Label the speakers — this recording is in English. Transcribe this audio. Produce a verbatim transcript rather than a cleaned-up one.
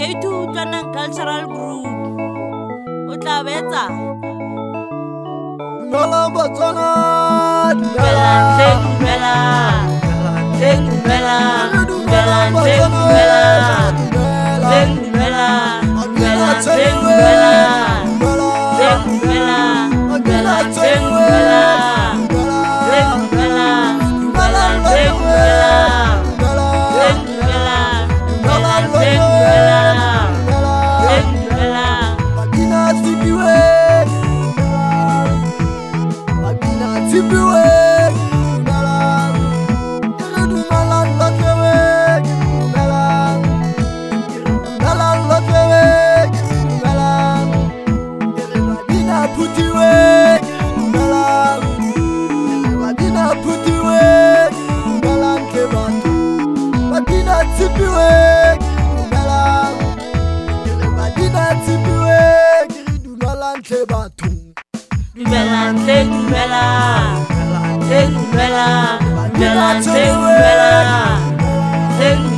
Speaker 1: Creative Utlwanang Cultural Group. O tla betsa
Speaker 2: Dumela batswana,
Speaker 1: dumela hle dumela hle dumela dumela hle dumela hle dumela dumela hle dumela hle dumela dumela hle dumela hle dumela dumela hle dumela hle dumela dumela hle dumela hle dumela
Speaker 2: Bakina Tibiwe, Bakina Tibiwe, Dumela, Dumela Lokewe, Dumela, Dumela Lokewe, Dumela, Bakina Putiwe, Dumela, Bakina Putiwe, Dumela Kebantu, Bakina Tibiwe, Dumela, Bakina Tibiwe, Dumela Kebantu.
Speaker 1: dumela hle dumela hle dumela dumela hle dumela hle